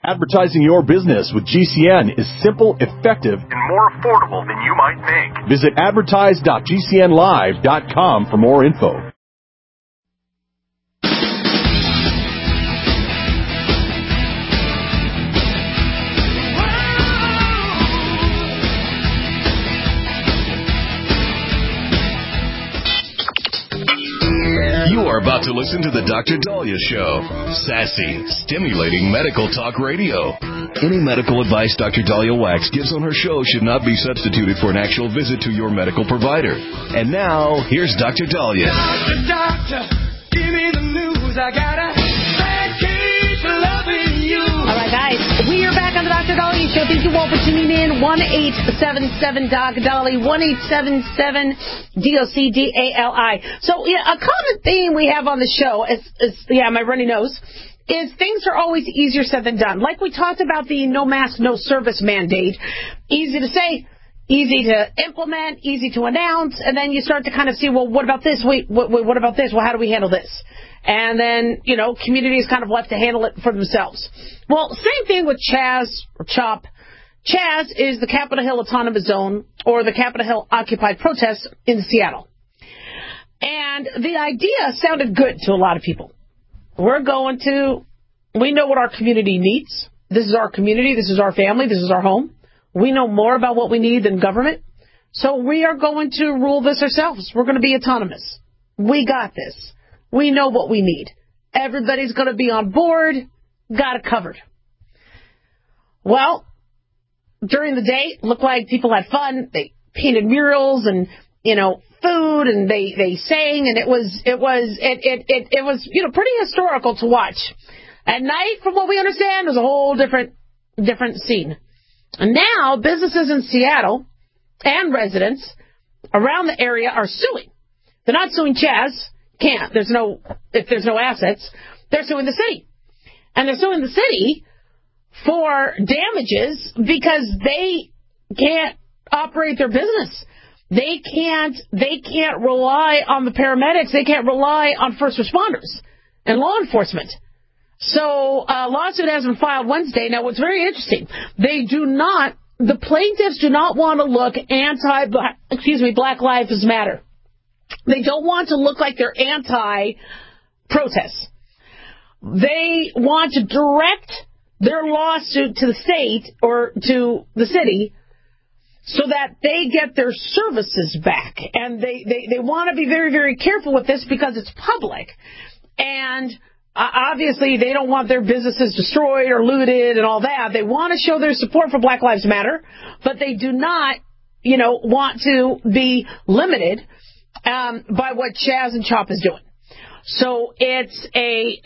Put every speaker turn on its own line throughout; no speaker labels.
Advertising your business with GCN is simple, effective, and more affordable than you might think. Visit advertise.gcnlive.com for more info.
You are about to listen to the Dr. Dahlia Show. Sassy, stimulating medical talk radio. Any medical advice Dr. Dahlia Wax gives on her show should not be substituted for an actual visit to your medical provider. And now, here's Dr. Dahlia.
Doctor, give me the news. I got a bad case of loving you.
All right, guys, we are back on the Dr. Dahlia Show. Thank you all for tuning in. 1-877-DOC-DALI, 1-877-DOC-DALI. So, a common theme we have on the show is my runny nose, is things are always easier said than done. Like we talked about the no mask, no service mandate. Easy to say, easy to implement, easy to announce, and then you start to kind of see, well, what about this? Wait, what about this? Well, how do we handle this? And then, communities kind of left to handle it for themselves. Well, same thing with Chaz or CHOP. Chaz is the Capitol Hill Autonomous Zone, or the Capitol Hill Occupied Protests in Seattle. And the idea sounded good to a lot of people. We know what our community needs. This is our community. This is our family. This is our home. We know more about what we need than government. So we are going to rule this ourselves. We're going to be autonomous. We got this. We know what we need. Everybody's going to be on board. Got it covered. Well, during the day, it looked like people had fun. They painted murals and, food, and they sang, and it was pretty historical to watch. At night, from what we understand, it was a whole different scene. And now businesses in Seattle and residents around the area are suing. They're not suing Chaz. If there's no assets, they're suing the city. And they're suing the city for damages because they can't operate their business. They can't rely on the paramedics. They can't rely on first responders and law enforcement. So a lawsuit has been filed Wednesday. Now, what's very interesting, the plaintiffs do not want to look Black Lives Matter. They don't want to look like they're anti-protests. They want to direct their lawsuit to the state or to the city so that they get their services back. And they want to be very, very careful with this because it's public. And obviously, they don't want their businesses destroyed or looted and all that. They want to show their support for Black Lives Matter, but they do not, want to be limited by what Chaz and CHOP is doing. So it's a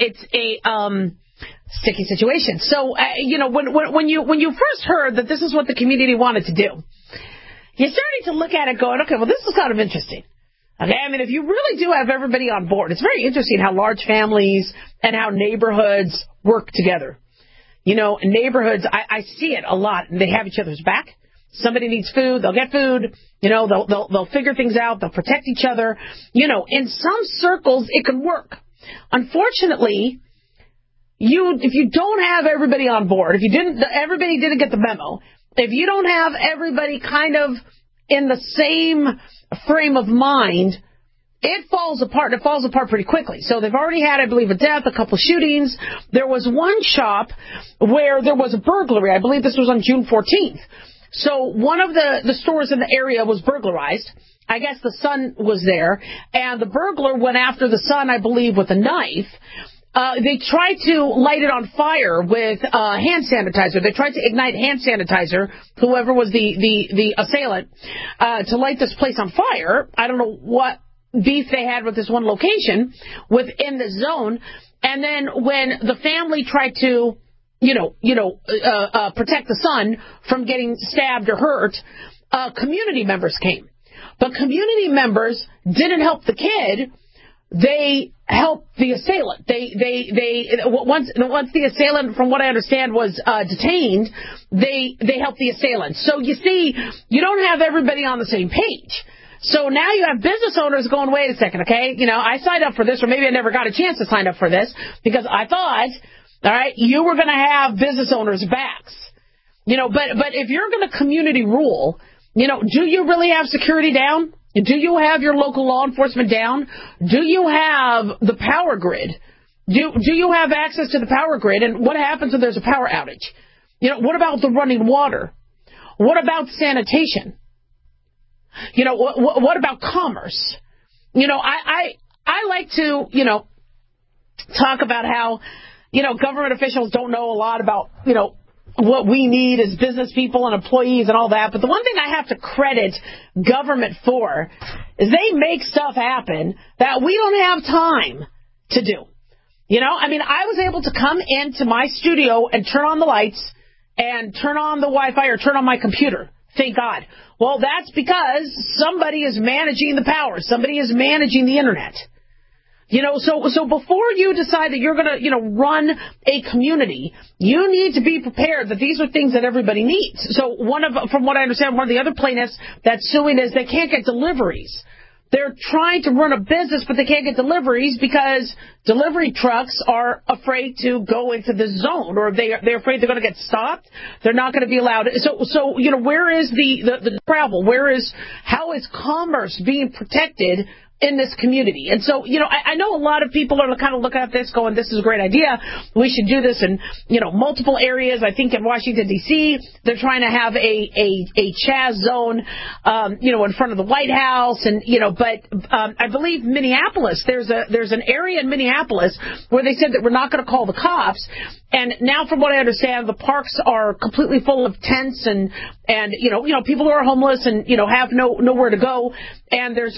sticky situation. So when you first heard that this is what the community wanted to do, you're starting to look at it going, okay, well, this is kind of interesting. Okay, I mean, if you really do have everybody on board, it's very interesting how large families and how neighborhoods work together. Neighborhoods, I see it a lot, and they have each other's back. Somebody needs food, they'll get food. They'll figure things out. They'll protect each other. In some circles, it can work. Unfortunately, if you don't have everybody on board, everybody didn't get the memo. If you don't have everybody kind of in the same frame of mind, it falls apart. It falls apart pretty quickly. So they've already had, I believe, a death, a couple shootings. There was one shop where there was a burglary. I believe this was on June 14th. So one of the stores in the area was burglarized. I guess the son was there, and the burglar went after the son, I believe, with a knife. They tried to light it on fire with hand sanitizer. They tried to ignite hand sanitizer, whoever was the assailant, to light this place on fire. I don't know what beef they had with this one location within the zone. And then when the family tried to protect the son from getting stabbed or hurt, community members came. But community members didn't help the kid. They helped the assailant. Once the assailant, from what I understand, was detained, they helped the assailant. So you see, you don't have everybody on the same page. So now you have business owners going, wait a second, okay? I signed up for this, or maybe I never got a chance to sign up for this because I thought All right, you were going to have business owners' backs. But if you're going to community rule, do you really have security down? Do you have your local law enforcement down? Do you have the power grid? Do you have access to the power grid? And what happens when there's a power outage? What about the running water? What about sanitation? What about commerce? I like to, talk about how, government officials don't know a lot about, what we need as business people and employees and all that. But the one thing I have to credit government for is they make stuff happen that we don't have time to do. I was able to come into my studio and turn on the lights and turn on the Wi-Fi or turn on my computer. Thank God. Well, that's because somebody is managing the power. Somebody is managing the internet. So before you decide that you're going to, run a community, you need to be prepared that these are things that everybody needs. So from what I understand, one of the other plaintiffs that's suing is they can't get deliveries. They're trying to run a business, but they can't get deliveries because delivery trucks are afraid to go into the zone, or they're afraid they're going to get stopped. They're not going to be allowed. So where is the travel? How is commerce being protected in this community? And so, I know a lot of people are kind of looking at this going, this is a great idea. We should do this in, multiple areas. I think in Washington, D.C., they're trying to have a Chaz zone, in front of the White House. And, but I believe Minneapolis, there's an area in Minneapolis where they said that we're not going to call the cops. And now, from what I understand, the parks are completely full of tents and people who are homeless and, have nowhere to go. And there's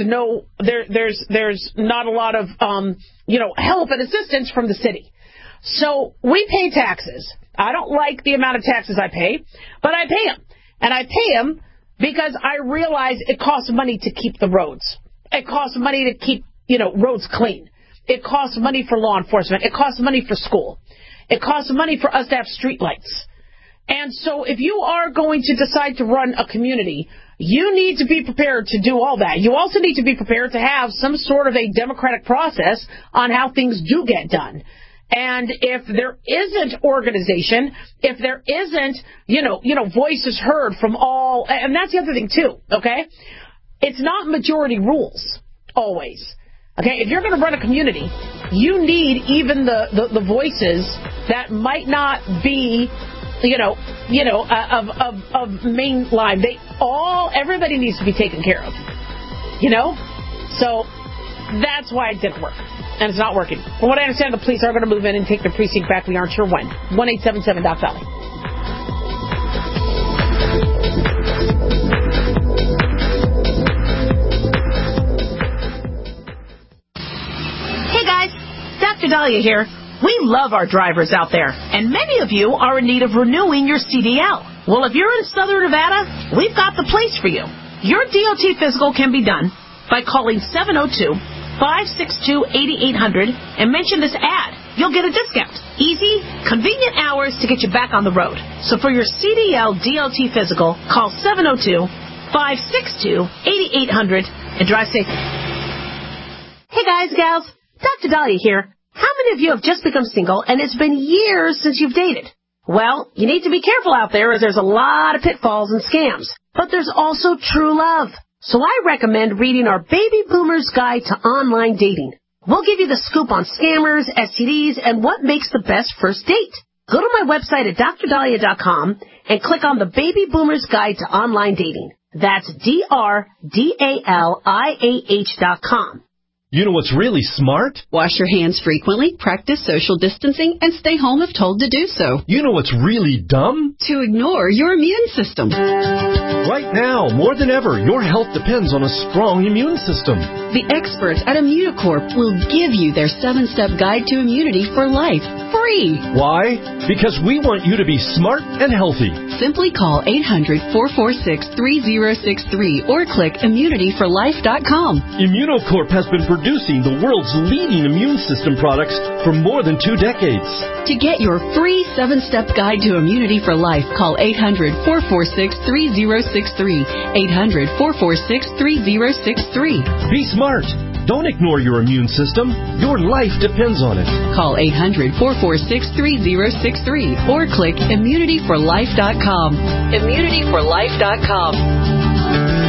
not a lot of, help and assistance from the city. So we pay taxes. I don't like the amount of taxes I pay, but I pay them. And I pay them because I realize it costs money to keep the roads. It costs money to keep, roads clean. It costs money for law enforcement. It costs money for school. It costs money for us to have street lights. And so if you are going to decide to run a community, you need to be prepared to do all that. You also need to be prepared to have some sort of a democratic process on how things do get done. And if there isn't organization, if there isn't, voices heard from all, and that's the other thing too, okay? It's not majority rules, always. Okay, if you're going to run a community, you need even the voices that might not be, of mainline. Everybody needs to be taken care of. So that's why it didn't work, and it's not working. From what I understand, the police are going to move in and take their precinct back. We aren't sure when. 1-877-DOC-VALLEY. Dr. Dahlia here. We love our drivers out there, and many of you are in need of renewing your CDL. Well, if you're in Southern Nevada, we've got the place for you. Your DOT physical can be done by calling 702-562-8800 and mention this ad. You'll get a discount. Easy, convenient hours to get you back on the road. So for your CDL DOT physical, call 702-562-8800 and drive safe. Hey guys, gals. Dr. Dahlia here. How many of you have just become single and it's been years since you've dated? Well, you need to be careful out there as there's a lot of pitfalls and scams. But there's also true love. So I recommend reading our Baby Boomer's Guide to Online Dating. We'll give you the scoop on scammers, STDs, and what makes the best first date. Go to my website at drdahlia.com and click on the Baby Boomer's Guide to Online Dating. That's DRDALIAH.com.
You know what's really smart?
Wash your hands frequently, practice social distancing, and stay home if told to do so.
You know what's really dumb?
To ignore your immune system.
Right now, more than ever, your health depends on a strong immune system.
The experts at Immunocorp will give you their 7-step guide to immunity for life, free.
Why? Because we want you to be smart and healthy.
Simply call 800-446-3063 or click immunityforlife.com.
Immunocorp has been producing the world's leading immune system products for more than 2 decades.
To get your free 7-step guide to immunity for life, call 800-446-3063. 800-446-3063.
Be smart.
Don't ignore your immune system. Your life depends on it.
Call 800-446-3063 or click immunityforlife.com. Immunityforlife.com.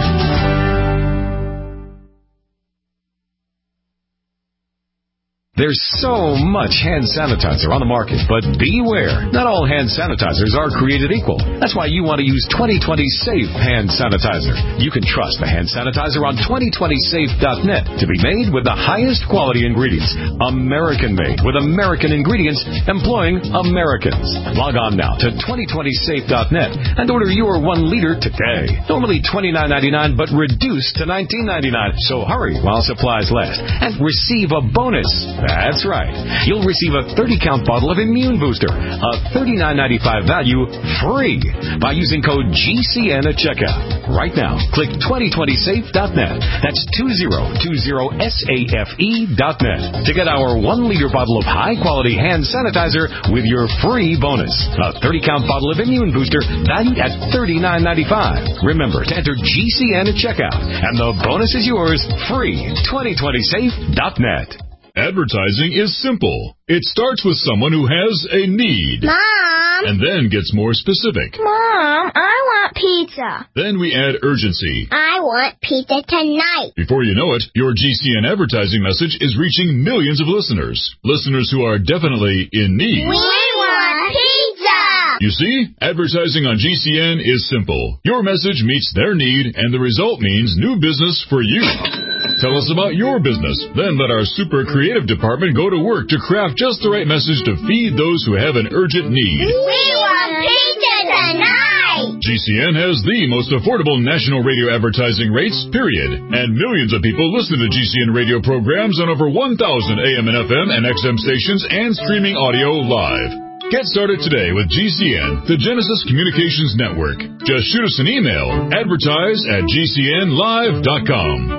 There's so much hand sanitizer on the market, but beware. Not all hand sanitizers are created equal. That's why you want to use 2020 Safe Hand Sanitizer. You can trust the hand sanitizer on 2020safe.net to be made with the highest quality ingredients. American-made with American ingredients employing Americans. Log on now to 2020safe.net and order your 1 liter today. Normally $29.99, but reduced to $19.99. So hurry while supplies last and receive a bonus. That's right. You'll receive a 30-count bottle of Immune Booster, a $39.95 value, free by using code GCN at checkout. Right now, click 2020safe.net. That's 2020safe.net to get our 1-liter bottle of high-quality hand sanitizer with your free bonus. A 30-count bottle of Immune Booster valued at $39.95. Remember to enter GCN at checkout, and the bonus is yours free. 2020safe.net.
Advertising is simple. It starts with someone who has a need.
Mom!
And then gets more specific.
Mom, I want pizza.
Then we add urgency.
I want pizza tonight.
Before you know it, your GCN advertising message is reaching millions of listeners. Listeners who are definitely in need.
We want pizza!
You see, advertising on GCN is simple. Your message meets their need, and the result means new business for you. Tell us about your business. Then let our super creative department go to work to craft just the right message to feed those who have an urgent need.
We want pizza tonight!
GCN has the most affordable national radio advertising rates, period. And millions of people listen to GCN radio programs on over 1,000 AM and FM and XM stations and streaming audio live. Get started today with GCN, the Genesis Communications Network. Just shoot us an email, advertise@gcnlive.com.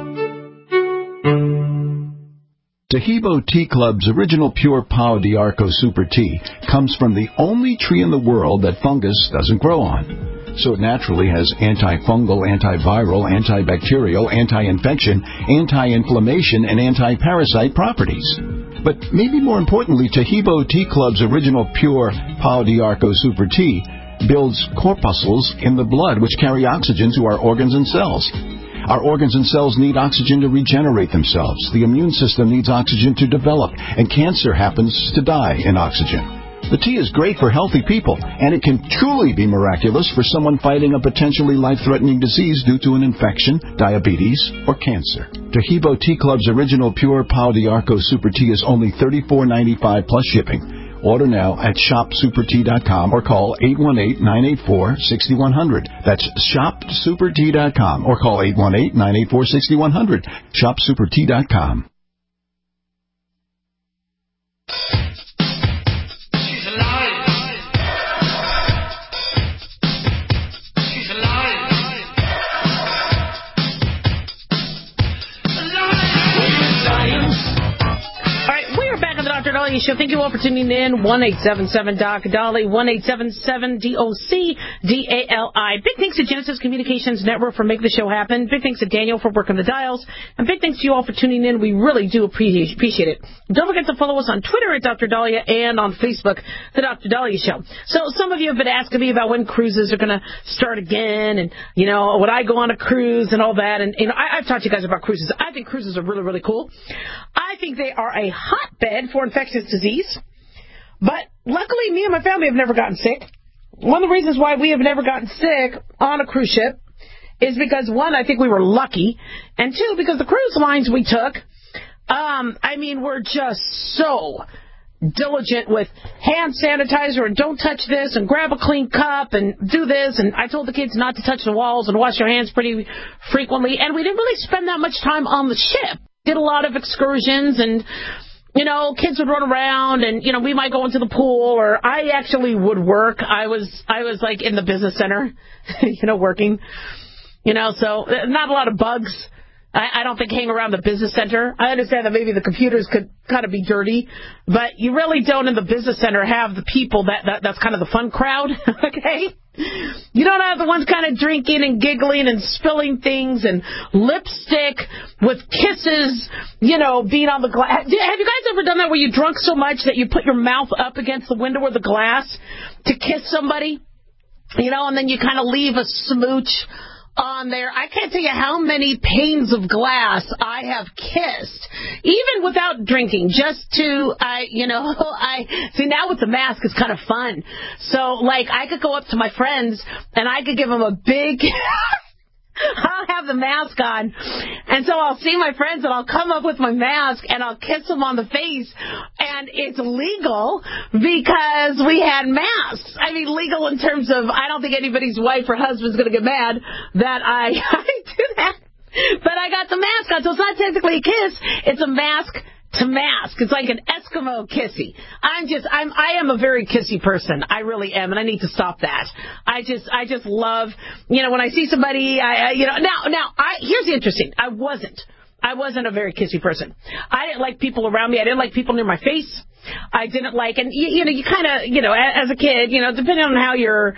Taheebo Tea Club's original pure Pau d'Arco Super Tea comes from the only tree in the world that fungus doesn't grow on. So it naturally has antifungal, antiviral, antibacterial, anti-infection, anti-inflammation, and anti-parasite properties. But maybe more importantly, Taheebo Tea Club's original pure Pau d'Arco Super Tea builds corpuscles in the blood which carry oxygen to our organs and cells. Our organs and cells need oxygen to regenerate themselves. The immune system needs oxygen to develop, and cancer happens to die in oxygen. The tea is great for healthy people, and it can truly be miraculous for someone fighting a potentially life-threatening disease due to an infection, diabetes, or cancer. Taheebo Tea Club's original pure Pau d'Arco Super Tea is only $34.95 plus shipping. Order now at shopsupertea.com or call 818-984-6100. That's shopsupertea.com or call 818-984-6100. Shopsupertea.com.
Show. Thank you all for tuning in. 1-877-DOC-DOLLY, 1-877-DOC-DALI. Big thanks to Genesis Communications Network for making the show happen. Big thanks to Daniel for working the dials. And big thanks to you all for tuning in. We really do appreciate it. Don't forget to follow us on Twitter at Dr. Dahlia and on Facebook, The Dr. Dahlia Show. So some of you have been asking me about when cruises are going to start again and, would I go on a cruise and all that. And, I've talked to you guys about cruises. I think cruises are really, really cool. I think they are a hotbed for infectious disease. But luckily, me and my family have never gotten sick. One of the reasons why we have never gotten sick on a cruise ship is because, one, I think we were lucky, and two, because the cruise lines we took, we're just so diligent with hand sanitizer and don't touch this and grab a clean cup and do this. And I told the kids not to touch the walls and wash your hands pretty frequently. And we didn't really spend that much time on the ship. Did a lot of excursions and kids would run around and, we might go into the pool, or I actually would work. I was like in the business center, working, so not a lot of bugs. I don't think hang around the business center. I understand that maybe the computers could kind of be dirty, but you really don't in the business center have the people that's kind of the fun crowd, okay? You don't have the ones kind of drinking and giggling and spilling things and lipstick with kisses, being on the glass. Have you guys ever done that where you drunk so much that you put your mouth up against the window or the glass to kiss somebody? And then you kind of leave a smooch on there. I can't tell you how many panes of glass I have kissed, even without drinking, just to, see, now with the mask, it's kind of fun. So, I could go up to my friends, and I could give them a big... I'll have the mask on, and so I'll see my friends, and I'll come up with my mask, and I'll kiss them on the face, and it's legal because we had masks. I mean, legal in terms of I don't think anybody's wife or husband's going to get mad that I do that, but I got the mask on, so it's not technically a kiss, it's a mask to mask. It's like an Eskimo kissy. I am a very kissy person. I really am, and I need to stop that. I just love, when I see somebody, here's the interesting. I wasn't a very kissy person. I didn't like people around me. I didn't like people near my face. I didn't like, and you kind of, as a kid, depending on how you're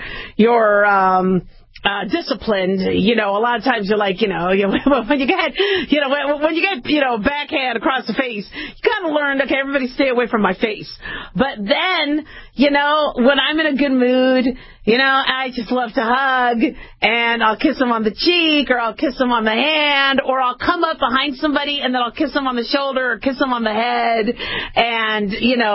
disciplined, a lot of times you're like, when you get backhand across the face, you kind of learn, okay, everybody stay away from my face. But then, when I'm in a good mood, I just love to hug, and I'll kiss them on the cheek, or I'll kiss them on the hand, or I'll come up behind somebody and then I'll kiss them on the shoulder or kiss them on the head, and,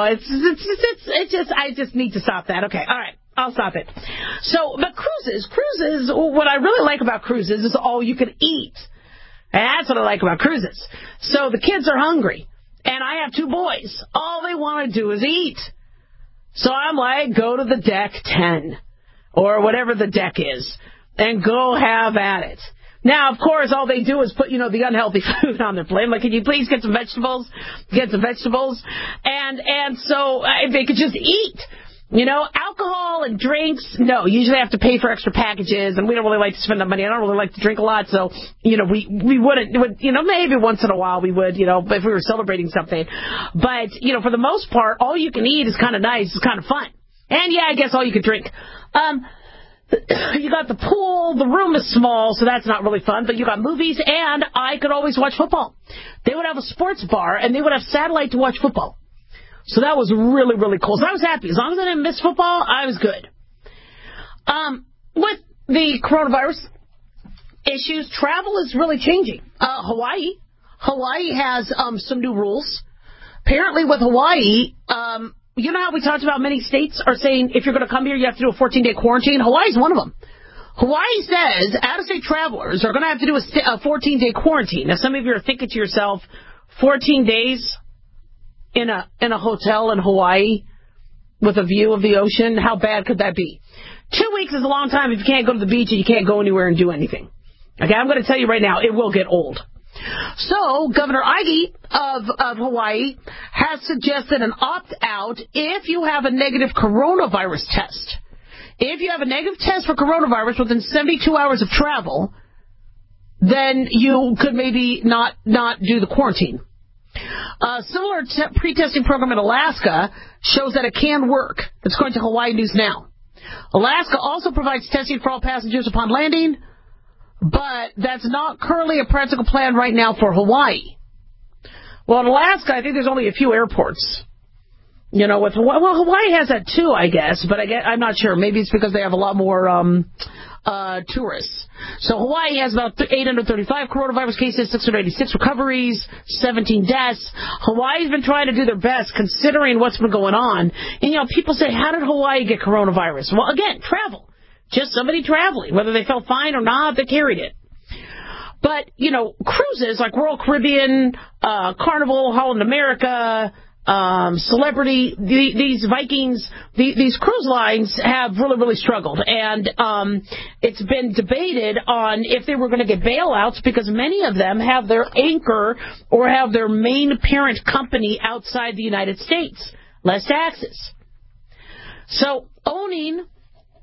I just need to stop that. Okay, all right. I'll stop it. So, but cruises, what I really like about cruises is all you can eat. And that's what I like about cruises. So the kids are hungry, and I have 2 boys. All they want to do is eat. So I'm like, go to the deck 10, or whatever the deck is, and go have at it. Now, of course, all they do is put, the unhealthy food on their plate. I'm like, can you please get some vegetables? And so they could just eat. Alcohol and drinks, no, usually I have to pay for extra packages, and we don't really like to spend that money. I don't really like to drink a lot, so, we wouldn't, maybe once in a while we would, if we were celebrating something. But, for the most part, all you can eat is kind of nice, it's kind of fun. And, yeah, I guess all you can drink. You got the pool, the room is small, so that's not really fun, but you got movies, and I could always watch football. They would have a sports bar, and they would have satellite to watch football. So that was really, really cool. So I was happy. As long as I didn't miss football, I was good. With the coronavirus issues, travel is really changing. Hawaii has some new rules. Apparently with Hawaii, you know how we talked about many states are saying if you're going to come here, you have to do a 14-day quarantine? Hawaii's one of them. Hawaii says out-of-state travelers are going to have to do a 14-day quarantine. Now, some of you are thinking to yourself, 14 days... in a hotel in Hawaii with a view of the ocean, how bad could that be? 2 weeks is a long time if you can't go to the beach and you can't go anywhere and do anything. Okay, I'm going to tell you right now, it will get old. So, Governor Ige of Hawaii has suggested an opt-out if you have a negative coronavirus test. If you have a negative test for coronavirus within 72 hours of travel, then you could maybe not do the quarantine. A similar pre-testing program in Alaska shows that it can work. It's according to Hawaii News Now. Alaska also provides testing for all passengers upon landing, but that's not currently a practical plan right now for Hawaii. Well, in Alaska, I think there's only a few airports. Hawaii has that too, I guess, but I'm not sure. Maybe it's because they have a lot more tourists. So Hawaii has about 835 coronavirus cases, 686 recoveries, 17 deaths. Hawaii's been trying to do their best considering what's been going on. And, people say, how did Hawaii get coronavirus? Well, again, travel. Just somebody traveling. Whether they felt fine or not, they carried it. But, cruises like Royal Caribbean, Carnival, Holland America, Celebrity, these Vikings, these cruise lines have really, really struggled. And it's been debated on if they were going to get bailouts because many of them have their anchor or have their main parent company outside the United States. Less taxes. So owning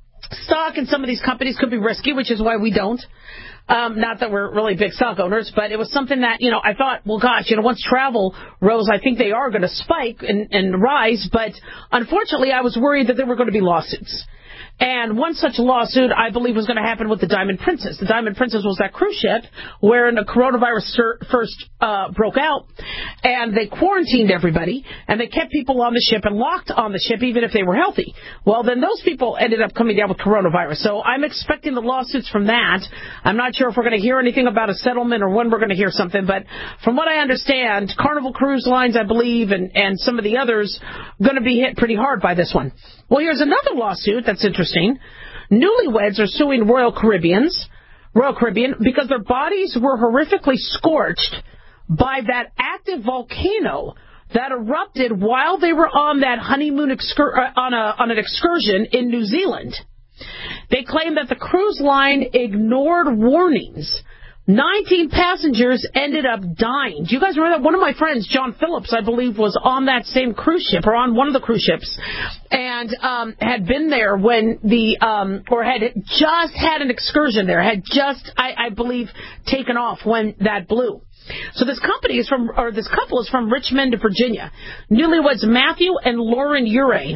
stock in some of these companies could be risky, which is why we don't. Not that we're really big stock owners, but it was something that, I thought, well, gosh, once travel rose, I think they are going to spike and rise. But unfortunately, I was worried that there were going to be lawsuits. And one such lawsuit, I believe, was going to happen with the Diamond Princess. The Diamond Princess was that cruise ship where the coronavirus first broke out, and they quarantined everybody, and they kept people on the ship and locked on the ship even if they were healthy. Well, then those people ended up coming down with coronavirus. So I'm expecting the lawsuits from that. I'm not sure if we're going to hear anything about a settlement or when we're going to hear something, but from what I understand, Carnival Cruise Lines, I believe, and some of the others, going to be hit pretty hard by this one. Well, here's another lawsuit that's interesting. Newlyweds are suing Royal Caribbean because their bodies were horrifically scorched by that active volcano that erupted while they were on that honeymoon on an excursion in New Zealand. They claim that the cruise line ignored warnings. 19 passengers ended up dying. Do you guys remember that? One of my friends, John Phillips, I believe, was on that same cruise ship, or on one of the cruise ships, and had been there when or had just had an excursion there, had just, I believe, taken off when that blew. So this couple is from Richmond, Virginia. Newlyweds Matthew and Lauren Urey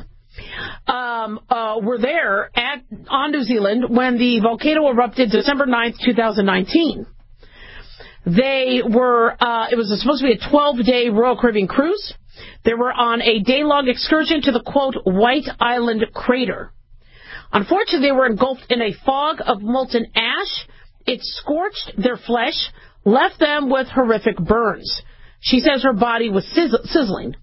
were there on New Zealand when the volcano erupted December 9th, 2019. They were, it was supposed to be a 12-day Royal Caribbean cruise. They were on a day-long excursion to the, quote, White Island crater. Unfortunately, they were engulfed in a fog of molten ash. It scorched their flesh, left them with horrific burns. She says her body was sizzling.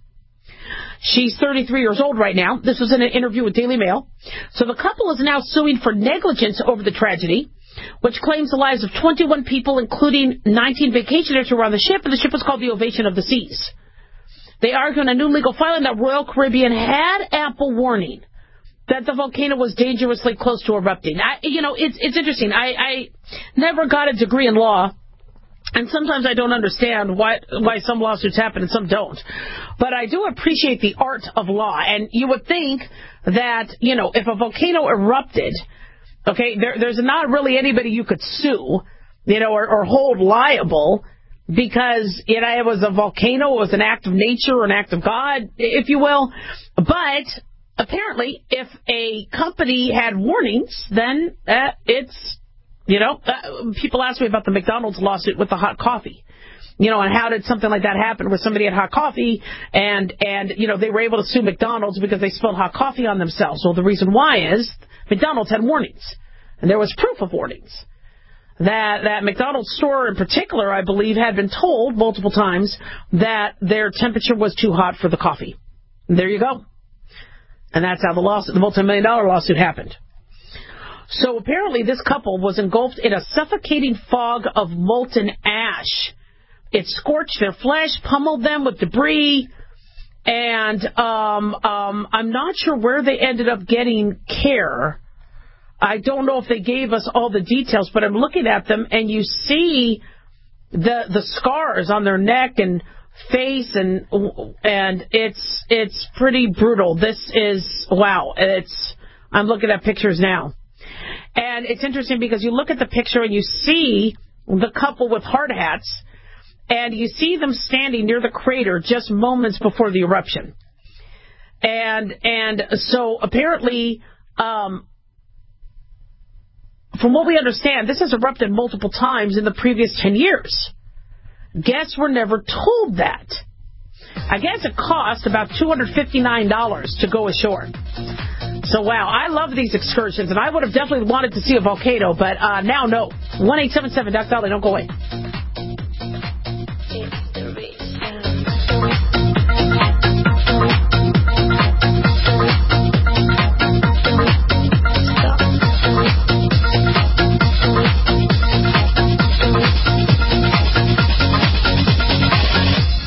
She's 33 years old right now. This was in an interview with Daily Mail. So the couple is now suing for negligence over the tragedy, which claims the lives of 21 people, including 19 vacationers who were on the ship, and the ship was called the Ovation of the Seas. They argue in a new legal filing that Royal Caribbean had ample warning that the volcano was dangerously close to erupting. It's interesting. I never got a degree in law, and sometimes I don't understand why some lawsuits happen and some don't. But I do appreciate the art of law. And you would think that, if a volcano erupted, okay, there's not really anybody you could sue, or hold liable because, it was a volcano, it was an act of nature or an act of God, if you will. But apparently, if a company had warnings, then it's... people ask me about the McDonald's lawsuit with the hot coffee. And how did something like that happen where somebody had hot coffee and they were able to sue McDonald's because they spilled hot coffee on themselves. Well, the reason why is McDonald's had warnings, and there was proof of warnings. That McDonald's store in particular, I believe, had been told multiple times that their temperature was too hot for the coffee. And there you go. And that's how the multi-million-dollar lawsuit happened. So apparently this couple was engulfed in a suffocating fog of molten ash. It scorched their flesh, pummeled them with debris, and I'm not sure where they ended up getting care. I don't know if they gave us all the details, but I'm looking at them, and you see the scars on their neck and face, and it's pretty brutal. This is, wow, I'm looking at pictures now. And it's interesting because you look at the picture and you see the couple with hard hats, and you see them standing near the crater just moments before the eruption. And so apparently, from what we understand, this has erupted multiple times in the previous 10 years. Guests were never told that. I guess it cost about $259 to go ashore. So, wow, I love these excursions, and I would have definitely wanted to see a volcano, but now no. 1-877-DOC-DOLLY, don't go away.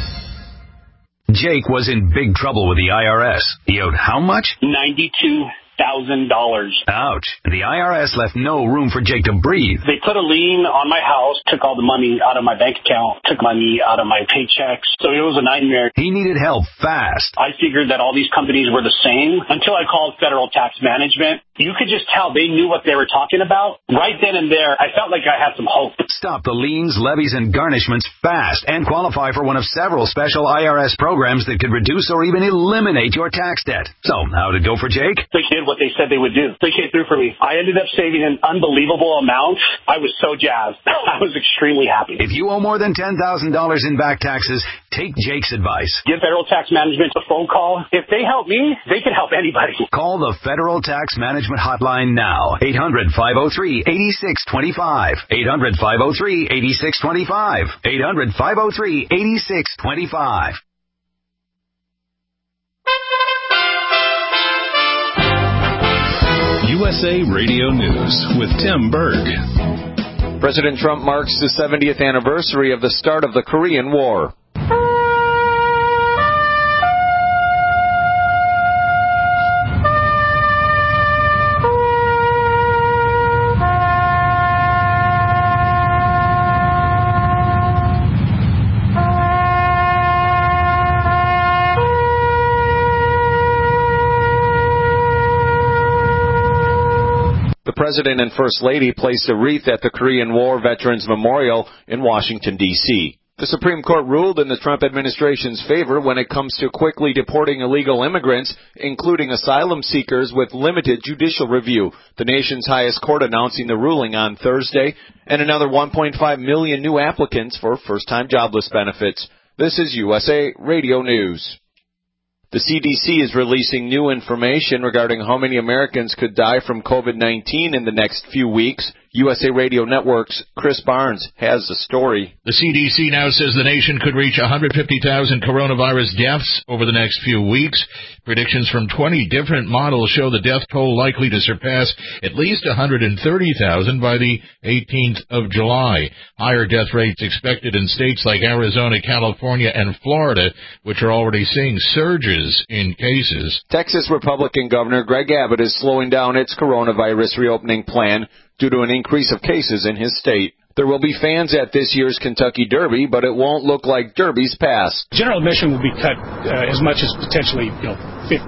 Jake was in big trouble with the IRS. He owed how much?
$92
Ouch. The IRS left no room for Jake to breathe.
They put a lien on my house, took all the money out of my bank account, took money out of my paychecks. So it was a nightmare.
He needed help fast.
I figured that all these companies were the same until I called Federal Tax Management. You could just tell they knew what they were talking about. Right then and there, I felt like I had some hope.
Stop the liens, levies, and garnishments fast and qualify for one of several special IRS programs that could reduce or even eliminate your tax debt. So, how did it go for Jake?
They did what they said they would do. They came through for me. I ended up saving an unbelievable amount. I was so jazzed. I was extremely happy.
If you owe more than $10,000 in back taxes, take Jake's advice.
Give Federal Tax Management a phone call. If they help me, they can help anybody.
Call the Federal Tax Management hotline now. 800-503-8625. 800-503-8625. 800-503-8625.
USA Radio News with Tim Berg.
President Trump marks the 70th anniversary of the start of the Korean War. The President and First Lady placed a wreath at the Korean War Veterans Memorial in Washington, D.C. The Supreme Court ruled in the Trump administration's favor when it comes to quickly deporting illegal immigrants, including asylum seekers with limited judicial review. The nation's highest court announcing the ruling on Thursday, and another 1.5 million new applicants for first-time jobless benefits. This is USA Radio News. The CDC is releasing new information regarding how many Americans could die from COVID-19 in the next few weeks. USA Radio Network's Chris Barnes has the story.
The CDC now says the nation could reach 150,000 coronavirus deaths over the next few weeks. Predictions from 20 different models show the death toll likely to surpass at least 130,000 by the 18th of July. Higher death rates expected in states like Arizona, California, and Florida, which are already seeing surges in cases.
Texas Republican Governor Greg Abbott is slowing down its coronavirus reopening plan due to an increase of cases in his state. There will be fans at this year's Kentucky Derby, but it won't look like Derby's past.
General admission will be cut as much as potentially 60%,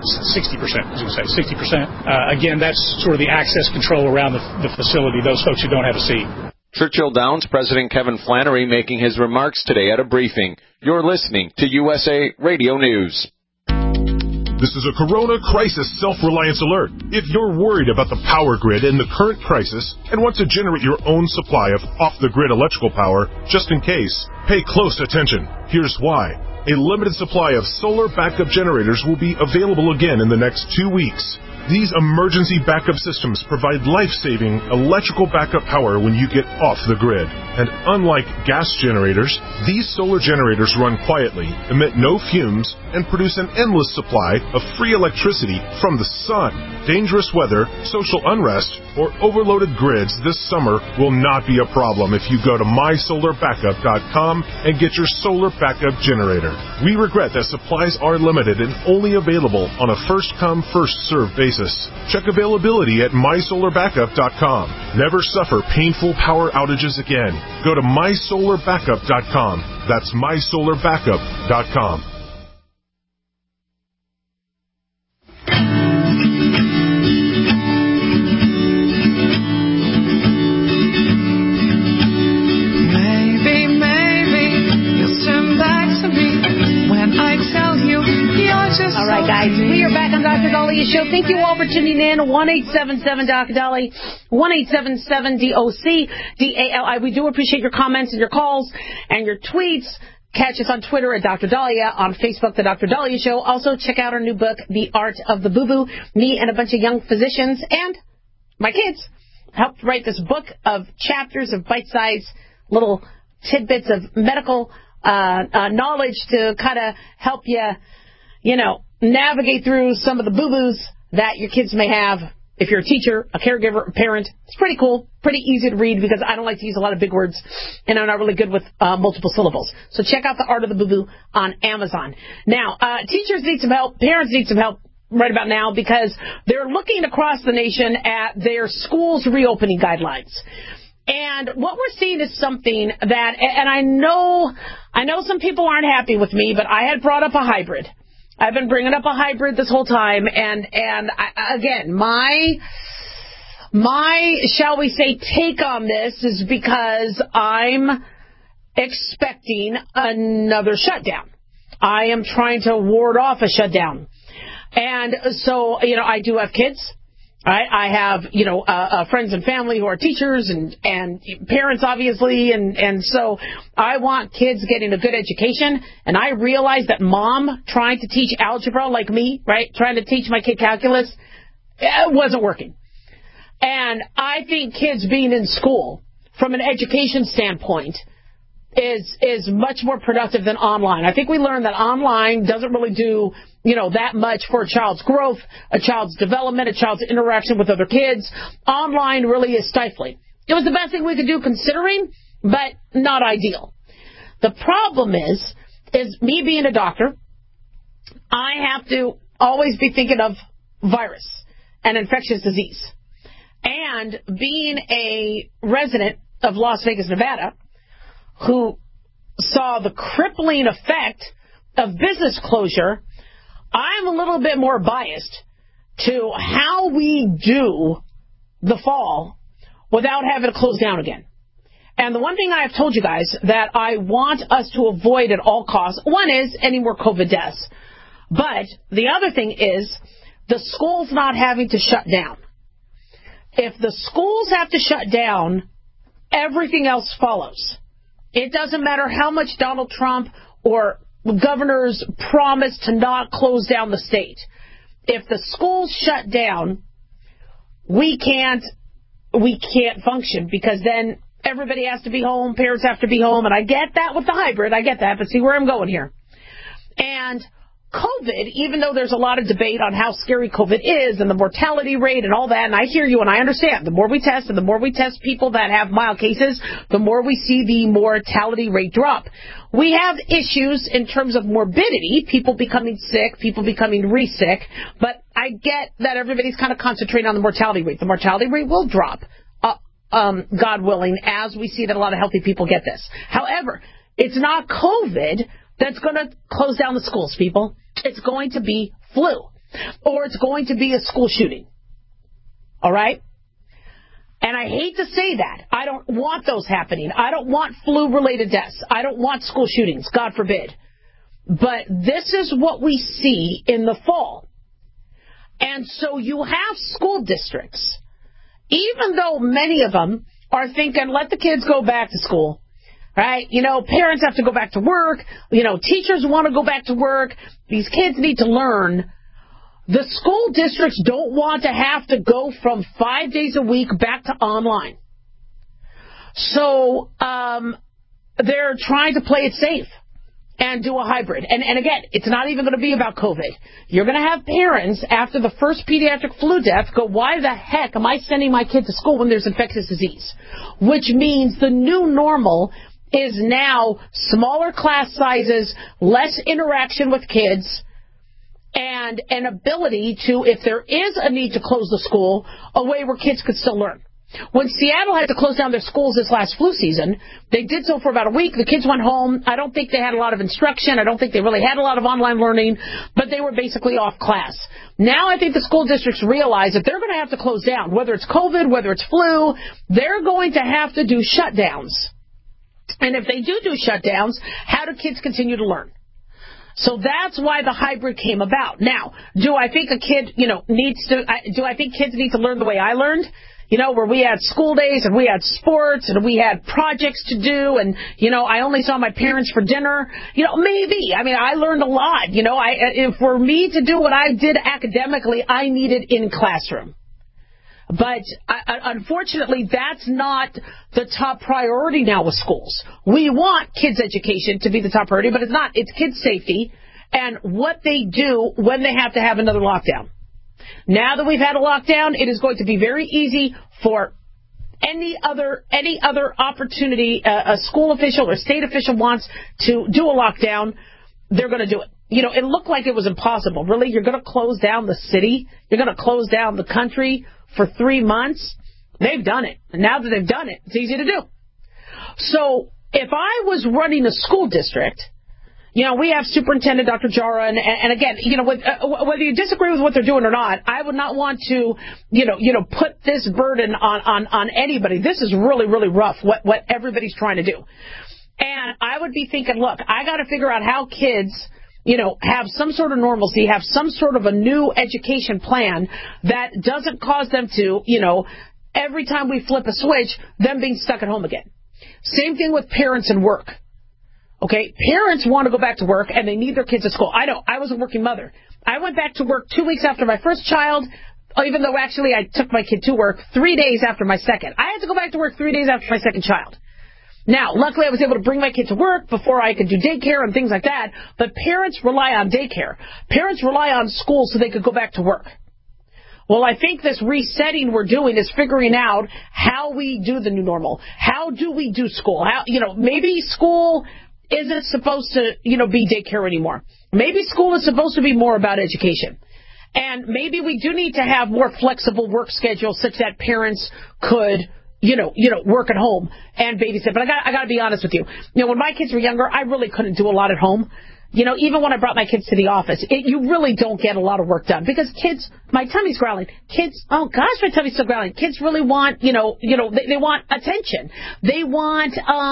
as you say, 60%. Again, that's sort of the access control around the facility, those folks who don't have a seat.
Churchill Downs President Kevin Flannery making his remarks today at a briefing. You're listening to USA Radio News.
This is a Corona Crisis Self-Reliance Alert. If you're worried about the power grid in the current crisis and want to generate your own supply of off-the-grid electrical power, just in case, pay close attention. Here's why. A limited supply of solar backup generators will be available again in the next 2 weeks. These emergency backup systems provide life-saving electrical backup power when you get off the grid. And unlike gas generators, these solar generators run quietly, emit no fumes, and produce an endless supply of free electricity from the sun. Dangerous weather, social unrest, or overloaded grids this summer will not be a problem if you go to mysolarbackup.com and get your solar backup generator. We regret that supplies are limited and only available on a first-come, first-served basis. Check availability at mysolarbackup.com. Never suffer painful power outages again. Go to mysolarbackup.com. That's mysolarbackup.com.
All right, guys, we are back on Dr. Dalia's show. Thank you all for tuning in. 1-877-Dr. 1-877-DOC-DALI. We do appreciate your comments and your calls and your tweets. Catch us on Twitter at Dr. Dahlia, on Facebook, The Dr. Dahlia Show. Also, check out our new book, The Art of the Boo-Boo. Me and a bunch of young physicians and my kids helped write this book of chapters of bite-sized little tidbits of medical knowledge to kind of help you navigate through some of the boo-boos that your kids may have. If you're a teacher, a caregiver, a parent, it's pretty cool, pretty easy to read because I don't like to use a lot of big words and I'm not really good with multiple syllables. So check out The Art of the Boo-Boo on Amazon. Now, teachers need some help, parents need some help, right about now because they're looking across the nation at their schools reopening guidelines. And what we're seeing is something that, and I know some people aren't happy with me, but I had brought up a hybrid. I've been bringing up a hybrid this whole time, and again, my shall we say take on this is because I'm expecting another shutdown. I am trying to ward off a shutdown. And so, I do have kids. Right? I have, friends and family who are teachers and parents, obviously. And so I want kids getting a good education. And I realize that mom trying to teach algebra like me, right? Trying to teach my kid calculus, it wasn't working. And I think kids being in school from an education standpoint is much more productive than online. I think we learned that online doesn't really do, that much for a child's growth, a child's development, a child's interaction with other kids. Online really is stifling. It was the best thing we could do considering, but not ideal. The problem is me being a doctor, I have to always be thinking of virus and infectious disease. And being a resident of Las Vegas, Nevada, who saw the crippling effect of business closure, I'm a little bit more biased to how we do the fall without having to close down again. And the one thing I have told you guys that I want us to avoid at all costs, one is any more COVID deaths. But the other thing is the schools not having to shut down. If the schools have to shut down, everything else follows. It doesn't matter how much Donald Trump or governors promise to not close down the state. If the schools shut down, we can't function because then everybody has to be home, parents have to be home, and I get that with the hybrid, I get that, but see where I'm going here. And COVID, even though there's a lot of debate on how scary COVID is and the mortality rate and all that, and I hear you and I understand, the more we test and the more we test people that have mild cases, the more we see the mortality rate drop. We have issues in terms of morbidity, people becoming sick, people becoming re-sick, but I get that everybody's kind of concentrating on the mortality rate. The mortality rate will drop, God willing, as we see that a lot of healthy people get this. However, it's not COVID that's going to close down the schools, people. It's going to be flu. Or it's going to be a school shooting. All right? And I hate to say that. I don't want those happening. I don't want flu-related deaths. I don't want school shootings, God forbid. But this is what we see in the fall. And so you have school districts, even though many of them are thinking, let the kids go back to school. Right? Parents have to go back to work. Teachers want to go back to work. These kids need to learn. The school districts don't want to have to go from 5 days a week back to online. So they're trying to play it safe and do a hybrid. And again, it's not even going to be about COVID. You're going to have parents, after the first pediatric flu death, go, why the heck am I sending my kid to school when there's infectious disease? Which means the new normal is now smaller class sizes, less interaction with kids, and an ability to, if there is a need to close the school, a way where kids could still learn. When Seattle had to close down their schools this last flu season, they did so for about a week. The kids went home. I don't think they had a lot of instruction. I don't think they really had a lot of online learning, but they were basically off class. Now I think the school districts realize that they're going to have to close down. Whether it's COVID, whether it's flu, they're going to have to do shutdowns. And if they do shutdowns, how do kids continue to learn? So that's why the hybrid came about. Now, do I think a kid, do I think kids need to learn the way I learned? Where we had school days and we had sports and we had projects to do and, I only saw my parents for dinner. Maybe. I mean, I learned a lot. For me to do what I did academically, I needed in classroom. But unfortunately, that's not the top priority now with schools. We want kids' education to be the top priority, but it's not. It's kids' safety and what they do when they have to have another lockdown. Now that we've had a lockdown, it is going to be very easy for any other opportunity a school official or state official wants to do a lockdown, they're going to do it. it looked like it was impossible. Really, you're going to close down the city? You're going to close down the country for 3 months? They've done it. And now that they've done it, it's easy to do. So if I was running a school district, we have Superintendent Dr. Jara, and again, whether you disagree with what they're doing or not, I would not want to, put this burden on anybody. This is really, really rough, what everybody's trying to do. And I would be thinking, look, I got to figure out how kids, have some sort of normalcy, have some sort of a new education plan that doesn't cause them to, every time we flip a switch, them being stuck at home again. Same thing with parents and work. Okay, parents want to go back to work, and they need their kids at school. I know, I was a working mother. I went back to work 2 weeks after my first child, even though actually I took my kid to work 3 days after my second. I had to go back to work 3 days after my second child. Now, luckily I was able to bring my kid to work before I could do daycare and things like that, but parents rely on daycare. Parents rely on school so they could go back to work. Well, I think this resetting we're doing is figuring out how we do the new normal. How do we do school? Maybe school isn't supposed to, be daycare anymore. Maybe school is supposed to be more about education. And maybe we do need to have more flexible work schedules such that parents could, work at home and babysit. But I got to be honest with you. When my kids were younger, I really couldn't do a lot at home. Even when I brought my kids to the office, you really don't get a lot of work done because kids, my tummy's growling. Kids, oh gosh, my tummy's still growling. Kids really want, they want attention. They want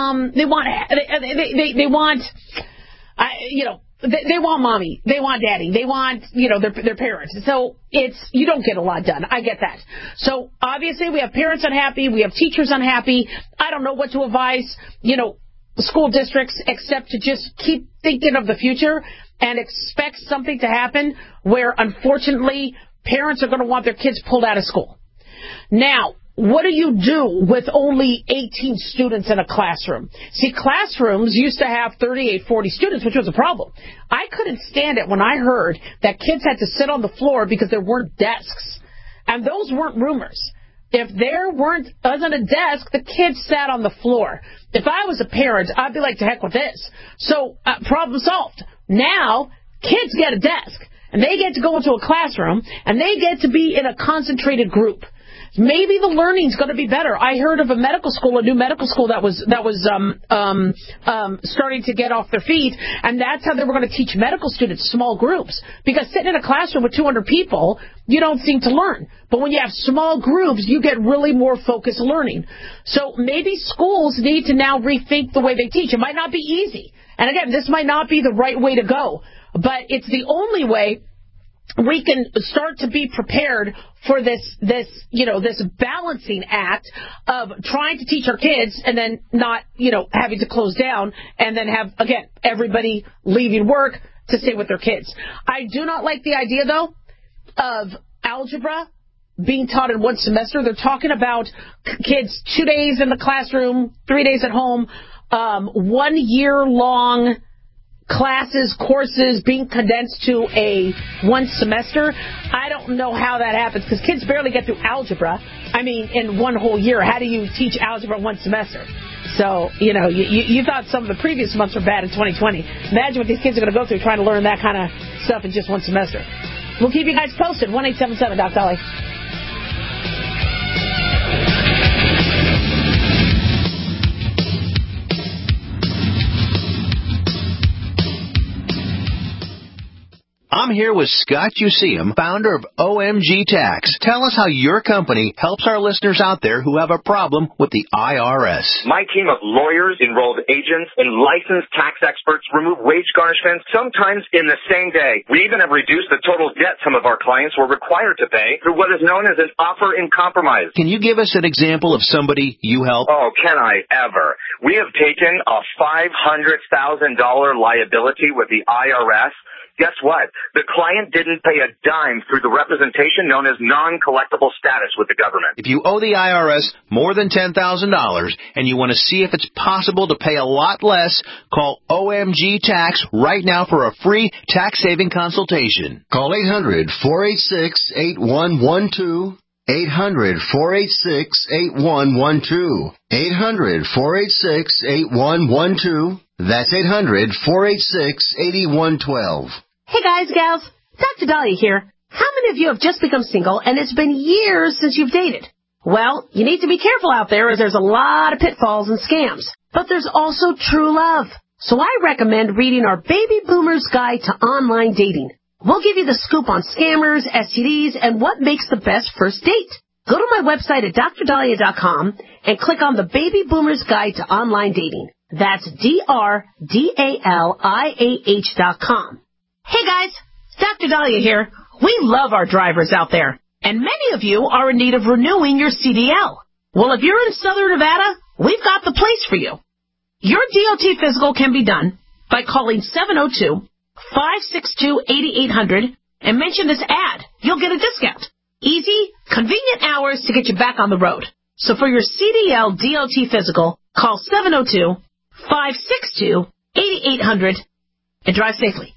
mommy. They want daddy. They want, their parents. So you don't get a lot done. I get that. So obviously we have parents unhappy. We have teachers unhappy. I don't know what to advise, school districts except to just keep thinking of the future and expect something to happen where, unfortunately, parents are going to want their kids pulled out of school. Now, what do you do with only 18 students in a classroom? See, classrooms used to have 38, 40 students, which was a problem. I couldn't stand it when I heard that kids had to sit on the floor because there weren't desks. And those weren't rumors. If there wasn't a desk, the kids sat on the floor. If I was a parent, I'd be like, to heck with this. So, problem solved. Now, kids get a desk, and they get to go into a classroom, and they get to be in a concentrated group. Maybe the learning's going to be better. I heard of a medical school, a new medical school that was starting to get off their feet, and that's how they were going to teach medical students, small groups. Because sitting in a classroom with 200 people, you don't seem to learn. But when you have small groups, you get really more focused learning. So maybe schools need to now rethink the way they teach. It might not be easy. And again, this might not be the right way to go, but it's the only way we can start to be prepared for this balancing act of trying to teach our kids and then not, having to close down and then have, again, everybody leaving work to stay with their kids. I do not like the idea, though, of algebra being taught in one semester. They're talking about kids 2 days in the classroom, 3 days at home, 1 year long classes, courses being condensed to one semester. I don't know how that happens because kids barely get through algebra. In 1 whole year. How do you teach algebra in 1 semester? So, you thought some of the previous months were bad in 2020. Imagine what these kids are going to go through trying to learn that kind of stuff in just 1 semester. We'll keep you guys posted. 1-877 Doc Dolly.
I'm here with Scott Useum, founder of OMG Tax. Tell us how your company helps our listeners out there who have a problem with the IRS.
My team of lawyers, enrolled agents, and licensed tax experts remove wage garnishments, sometimes in the same day. We even have reduced the total debt some of our clients were required to pay through what is known as an offer in compromise.
Can you give us an example of somebody you help?
Oh, can I ever? We have taken a $500,000 liability with the IRS. Guess what? The client didn't pay a dime through the representation known as non-collectible status with the government.
If you owe the IRS more than $10,000 and you want to see if it's possible to pay a lot less, call OMG Tax right now for a free tax-saving consultation.
Call 800-486-8112. 800-486-8112. 800-486-8112. That's 800-486-8112.
Hey guys, gals, Dr. Dahlia here. How many of you have just become single and it's been years since you've dated? Well, you need to be careful out there as there's a lot of pitfalls and scams. But there's also true love. So I recommend reading our Baby Boomer's Guide to Online Dating. We'll give you the scoop on scammers, STDs, and what makes the best first date. Go to my website at drdahlia.com and click on the Baby Boomer's Guide to Online Dating. That's DRDALIAH.com. Hey guys, Dr. Dahlia here. We love our drivers out there, and many of you are in need of renewing your CDL. Well, if you're in Southern Nevada, we've got the place for you. Your DOT physical can be done by calling 702-562-8800 and mention this ad. You'll get a discount. Easy, convenient hours to get you back on the road. So for your CDL DOT physical, call 702-562-8800 and drive safely.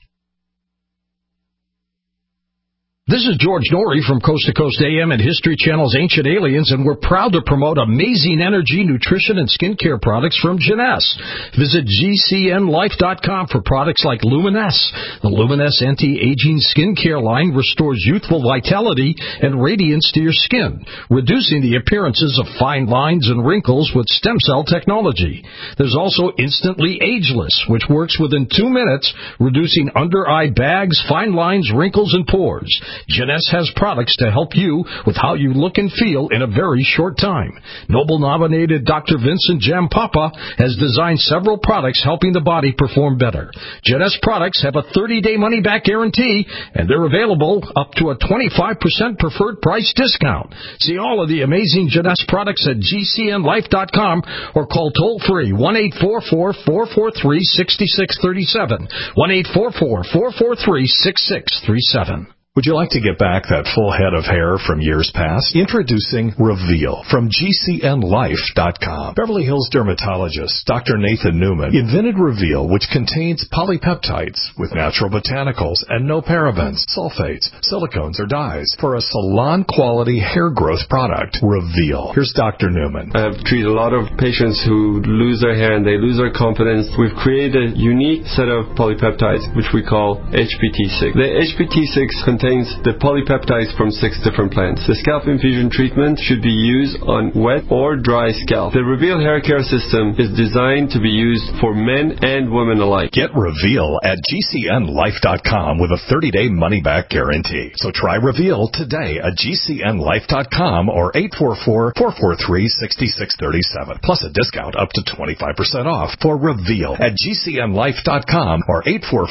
This is George Norrie from Coast to Coast AM and History Channel's Ancient Aliens, and we're proud to promote amazing energy, nutrition, and skincare products from Jeunesse. Visit GCNLife.com for products like Luminesse. The Luminesse anti-aging skincare line restores youthful vitality and radiance to your skin, reducing the appearances of fine lines and wrinkles with stem cell technology. There's also Instantly Ageless, which works within 2 minutes, reducing under-eye bags, fine lines, wrinkles, and pores. Jeunesse has products to help you with how you look and feel in a very short time. Nobel-nominated Dr. Vincent Jampapa has designed several products helping the body perform better. Jeunesse products have a 30-day money-back guarantee, and they're available up to a 25% preferred price discount. See all of the amazing Jeunesse products at GCNLife.com or call toll-free 1-844-443-6637, 1-844-443-6637.
Would you like to get back that full head of hair from years past? Introducing Reveal from GCNLife.com. Beverly Hills dermatologist Dr. Nathan Newman invented Reveal, which contains polypeptides with natural botanicals and no parabens, sulfates, silicones, or dyes for a salon-quality hair growth product. Reveal. Here's Dr. Newman.
I've treated a lot of patients who lose their hair and they lose their confidence. We've created a unique set of polypeptides, which we call HPT6. The HPT6 contains the polypeptides from 6 different plants. The scalp infusion treatment should be used on wet or dry scalp. The Reveal hair care system is designed to be used for men and women alike.
Get Reveal at GCNLife.com with a 30-day money-back guarantee. So try Reveal today at GCNLife.com or 844-443-6637. Plus a discount up to 25% off for Reveal at GCNLife.com or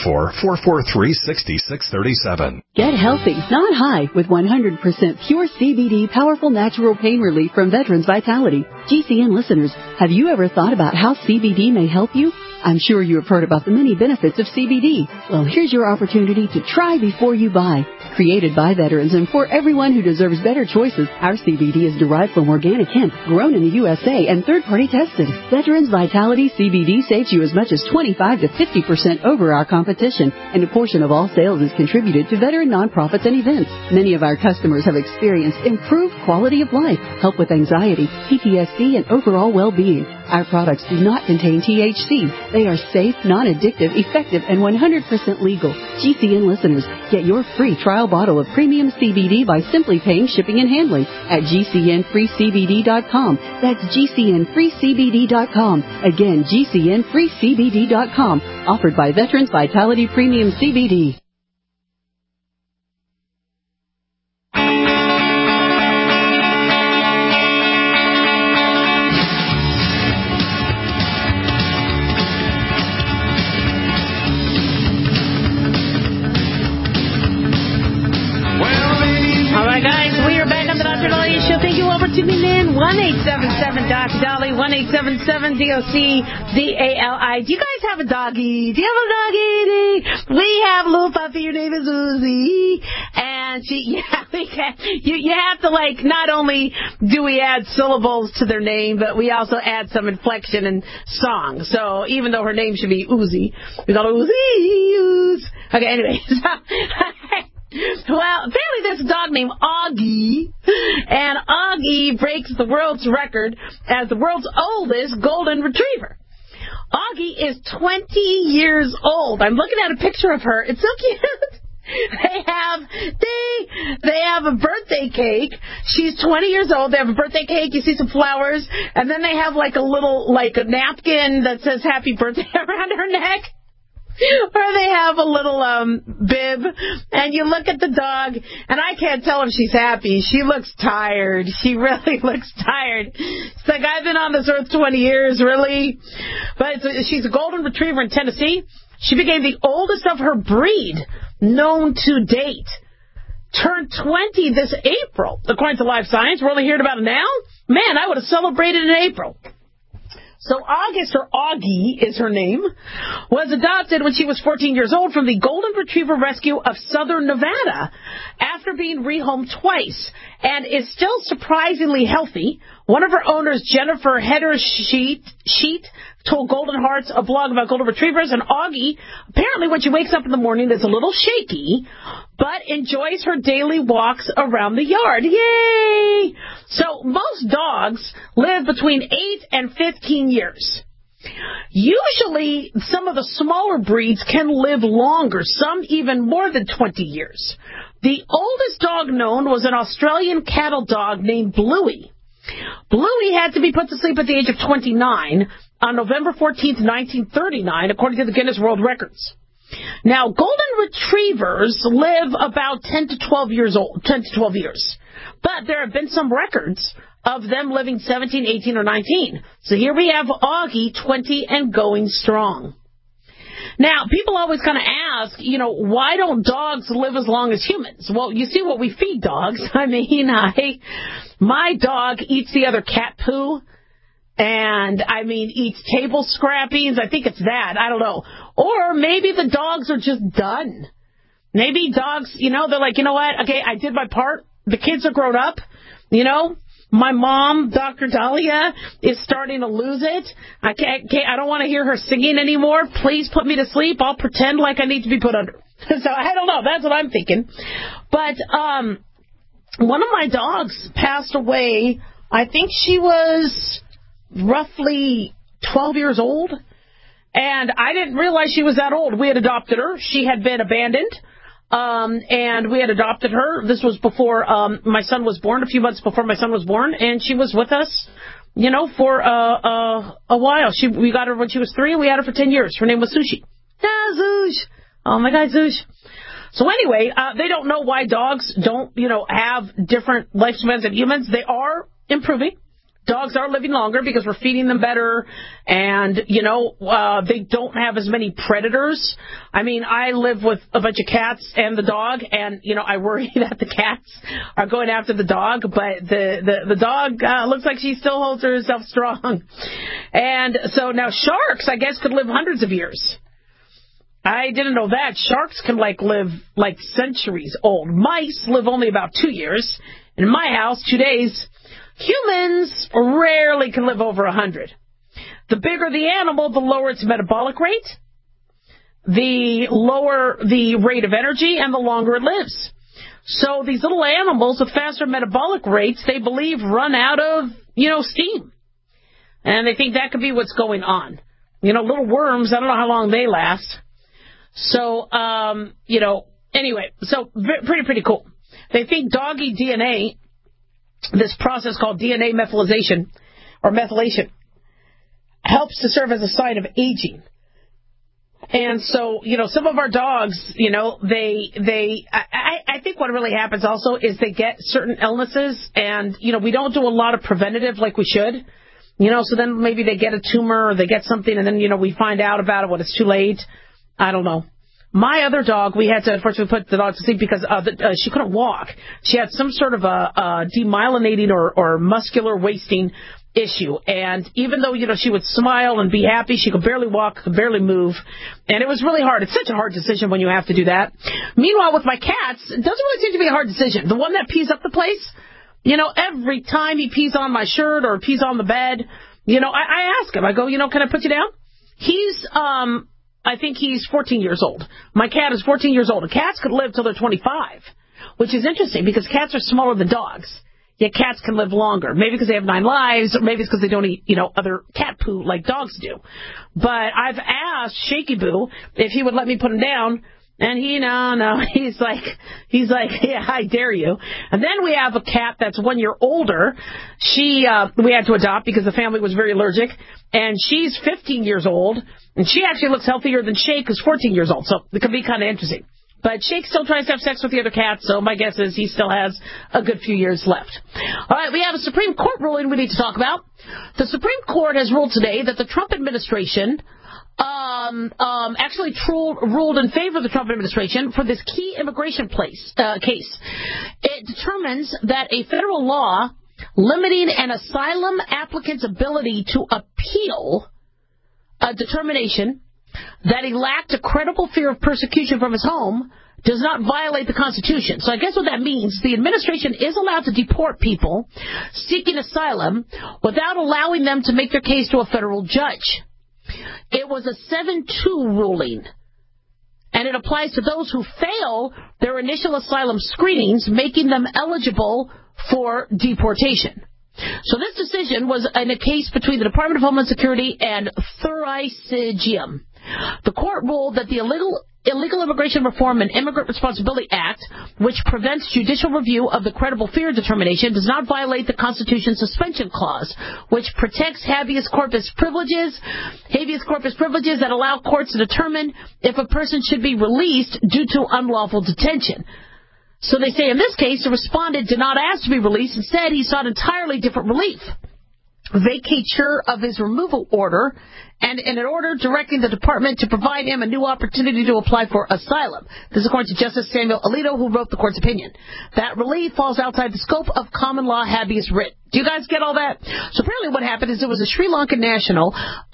844-443-6637.
Get healthy, not high, with 100% pure CBD powerful natural pain relief from Veterans Vitality. GCN listeners, have you ever thought about how CBD may help you? I'm sure you have heard about the many benefits of CBD. Well, here's your opportunity to try before you buy. Created by veterans and for everyone who deserves better choices, our CBD is derived from organic hemp, grown in the USA, and third-party tested. Veterans Vitality CBD saves you as much as 25 to 50% over our competition, and a portion of all sales is contributed to veteran nonprofits and events. Many of our customers have experienced improved quality of life, help with anxiety, PTSD, and overall well-being. Our products do not contain THC. They are safe, non-addictive, effective, and 100% legal. GCN listeners, get your free trial bottle of premium CBD by simply paying shipping and handling at GCNFreeCBD.com. That's GCNFreeCBD.com. Again, GCNFreeCBD.com. Offered by Veterans Vitality Premium CBD.
Tuning in, 1-877-Dr. 1-877-DOC-DALI. Do you guys have a doggy? Do you have a doggy? We have a little puppy. Her name is Uzi. And you have to, like, not only do we add syllables to their name, but we also add some inflection and song. So even though her name should be Uzi, we call her Uzi. Okay, anyway. Well, apparently there's a dog named Augie, and Augie breaks the world's record as the world's oldest golden retriever. Augie is 20 years old. I'm looking at a picture of her. It's so cute. They have a birthday cake. She's 20 years old. They have a birthday cake. You see some flowers, and then they have like a napkin that says "Happy Birthday" around her neck. Or they have a little bib, and you look at the dog, and I can't tell if she's happy. She looks tired. She really looks tired. It's like, I've been on this earth 20 years, really? But she's a golden retriever in Tennessee. She became the oldest of her breed known to date. Turned 20 this April, according to Live Science. We're only hearing about it now? Man, I would have celebrated in April. So August, or Augie is her name, was adopted when she was 14 years old from the Golden Retriever Rescue of Southern Nevada after being rehomed twice, and is still surprisingly healthy. One of her owners, Jennifer Hedder-Sheet, told Golden Hearts, a blog about golden retrievers, and Augie, apparently when she wakes up in the morning, is a little shaky, but enjoys her daily walks around the yard. Yay! So most dogs live between 8 and 15 years. Usually, some of the smaller breeds can live longer, some even more than 20 years. The oldest dog known was an Australian cattle dog named Bluey. Bluey had to be put to sleep at the age of 29 on November 14th, 1939, according to the Guinness World Records. Now, golden retrievers live about 10 to 12 years. But there have been some records of them living 17, 18, or 19. So here we have Augie, 20 and going strong. Now, people always kind of ask, why don't dogs live as long as humans? Well, you see what we feed dogs. I mean, my dog eats the other cat poo. And, eats table scrappings. I think it's that. I don't know. Or maybe the dogs are just done. Maybe dogs, they're like, you know what? Okay, I did my part. The kids are grown up. My mom, Dr. Dahlia, is starting to lose it. I don't want to hear her singing anymore. Please put me to sleep. I'll pretend like I need to be put under. So I don't know. That's what I'm thinking. But one of my dogs passed away. I think she was roughly 12 years old, and I didn't realize she was that old. We had adopted her. She had been abandoned, and we had adopted her. This was before my son was born, a few months before my son was born, and she was with us, for a while. We got her when she was 3, and we had her for 10 years. Her name was Sushi. Zoosh. Oh, my God, Zoosh. So anyway, they don't know why dogs don't, have different lifespans than humans. They are improving. Dogs are living longer because we're feeding them better, and, they don't have as many predators. I live with a bunch of cats and the dog, and, I worry that the cats are going after the dog, but the dog looks like she still holds herself strong. And so now sharks, I guess, could live hundreds of years. I didn't know that. Sharks can, live, centuries old. Mice live only about 2 years. In my house, 2 days. Humans rarely can live over 100. The bigger the animal, the lower its metabolic rate, the lower the rate of energy, and the longer it lives. So these little animals with faster metabolic rates, they believe, run out of, steam. And they think that could be what's going on. Little worms, I don't know how long they last. So, anyway, so pretty cool. They think doggy DNA, this process called DNA methylation, helps to serve as a sign of aging. And so, some of our dogs, I think what really happens also is they get certain illnesses, and, we don't do a lot of preventative like we should. So then maybe they get a tumor or they get something, and then, we find out about it when it's too late. I don't know. My other dog, we had to unfortunately put the dog to sleep because she couldn't walk. She had some sort of a demyelinating or muscular wasting issue. And even though, she would smile and be happy, she could barely walk, could barely move. And it was really hard. It's such a hard decision when you have to do that. Meanwhile, with my cats, it doesn't really seem to be a hard decision. The one that pees up the place, every time he pees on my shirt or pees on the bed, I ask him, I go, can I put you down? I think he's 14 years old. My cat is 14 years old. And cats could live till they're 25, which is interesting because cats are smaller than dogs. yet cats can live longer. Maybe because they have 9 lives, or maybe it's because they don't eat, other cat poo like dogs do. But I've asked Shaky Boo if he would let me put him down, and no. He's like, yeah, I dare you. And then we have a cat that's 1 year older. We had to adopt because the family was very allergic, and she's 15 years old, and she actually looks healthier than Shake, who's 14 years old, so it could be kind of interesting. But Shake still tries to have sex with the other cats, so my guess is he still has a good few years left. All right, we have a Supreme Court ruling we need to talk about. The Supreme Court has ruled today that the Trump administration actually ruled in favor of the Trump administration for this key immigration case. It determines that a federal law limiting an asylum applicant's ability to appeal a determination that he lacked a credible fear of persecution from his home does not violate the Constitution. So I guess what that means, the administration is allowed to deport people seeking asylum without allowing them to make their case to a federal judge. It was a 7-2 ruling, and it applies to those who fail their initial asylum screenings, making them eligible for deportation. So this decision was in a case between the Department of Homeland Security and Thurisigium. The court ruled that the Illegal Immigration Reform and Immigrant Responsibility Act, which prevents judicial review of the credible fear determination, does not violate the Constitution's suspension clause, which protects habeas corpus privileges that allow courts to determine if a person should be released due to unlawful detention. So they say in this case, the respondent did not ask to be released. Instead, he sought entirely different relief. Vacatur of his removal order, and in an order directing the department to provide him a new opportunity to apply for asylum. This is according to Justice Samuel Alito, who wrote the court's opinion. That relief falls outside the scope of common law habeas writ. Do you guys get all that? So apparently what happened is there was a Sri Lankan national,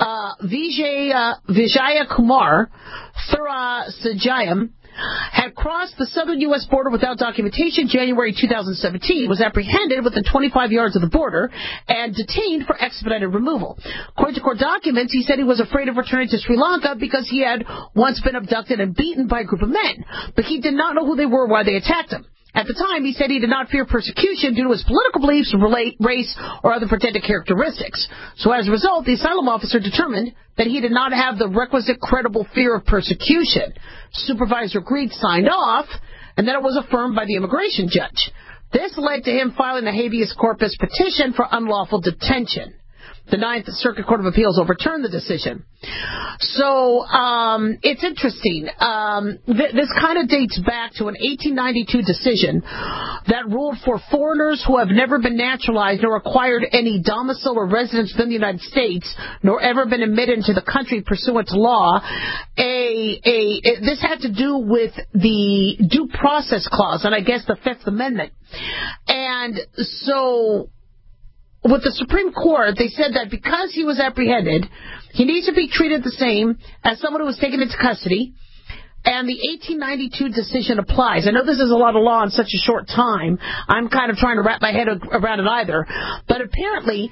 Vijaya Kumar Thurisigium, had crossed the southern U.S. border without documentation January 2017, was apprehended within 25 yards of the border, and detained for expedited removal. According to court documents, he said he was afraid of returning to Sri Lanka because he had once been abducted and beaten by a group of men, but he did not know who they were or why they attacked him. At the time, he said he did not fear persecution due to his political beliefs, race, or other protected characteristics. So as a result, the asylum officer determined that he did not have the requisite credible fear of persecution. Supervisor Greed signed off, and then it was affirmed by the immigration judge. This led to him filing a habeas corpus petition for unlawful detention. The Ninth Circuit Court of Appeals overturned the decision. So it's interesting. This kind of dates back to an 1892 decision that ruled for foreigners who have never been naturalized nor acquired any domicile or residence within the United States, nor ever been admitted into the country pursuant to law. This had to do with the Due Process Clause, and I guess the Fifth Amendment. And so with the Supreme Court, they said that because he was apprehended, he needs to be treated the same as someone who was taken into custody, and the 1892 decision applies. I know this is a lot of law in such a short time. I'm kind of trying to wrap my head around it either. But apparently,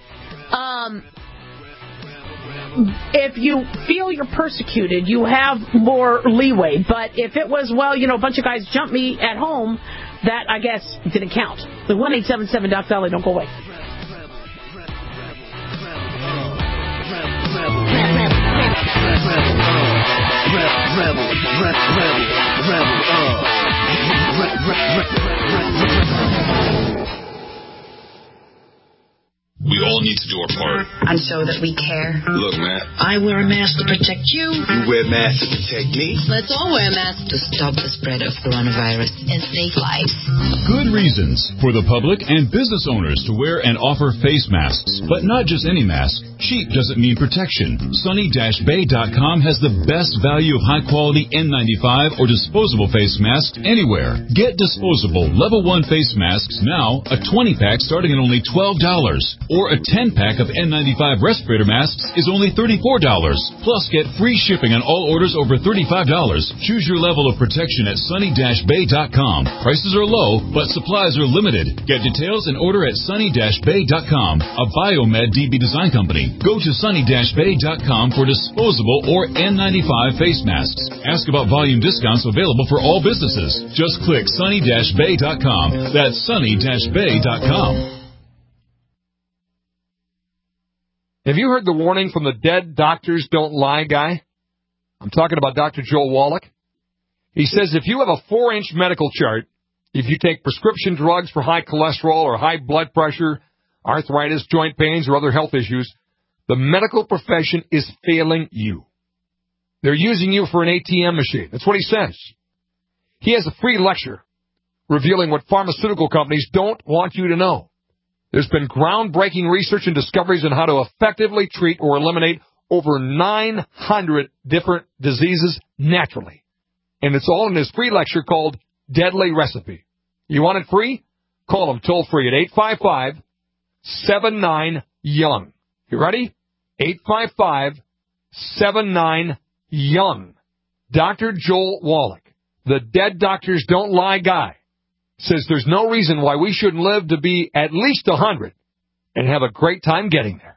if you feel you're persecuted, you have more leeway. But if it was, a bunch of guys jumped me at home, that, I guess, didn't count. The 1-877-DOC-VALLEY, don't go away.
We all need to do our part.
And show that we care.
Look, man.
I wear a mask to protect you.
You wear masks to protect me.
Let's all wear masks to stop the spread of coronavirus and save lives.
Good reasons for the public and business owners to wear and offer face masks. But not just any mask. Cheap doesn't mean protection. Sunny-Bay.com has the best value of high-quality N95 or disposable face masks anywhere. Get disposable Level 1 face masks now, a 20-pack starting at only $12. Or a 10-pack of N95 respirator masks is only $34. Plus, get free shipping on all orders over $35. Choose your level of protection at Sunny-Bay.com. Prices are low, but supplies are limited. Get details and order at Sunny-Bay.com, a Biomed DB design company. Go to Sunny-Bay.com for disposable or N95 face masks. Ask about volume discounts available for all businesses. Just click Sunny-Bay.com. That's Sunny-Bay.com.
Have you heard the warning from the Dead Doctors Don't Lie guy? I'm talking about Dr. Joel Wallach. He says if you have a 4-inch medical chart, if you take prescription drugs for high cholesterol or high blood pressure, arthritis, joint pains, or other health issues, the medical profession is failing you. They're using you for an ATM machine. That's what he says. He has a free lecture revealing what pharmaceutical companies don't want you to know. There's been groundbreaking research and discoveries on how to effectively treat or eliminate over 900 different diseases naturally. And it's all in his free lecture called Deadly Recipe. You want it free? Call him toll-free at 855-79-YOUNG. You ready? 855-79-YOUNG. Dr. Joel Wallach, the Dead Doctors Don't Lie guy, says there's no reason why we shouldn't live to be at least 100 and have a great time getting there.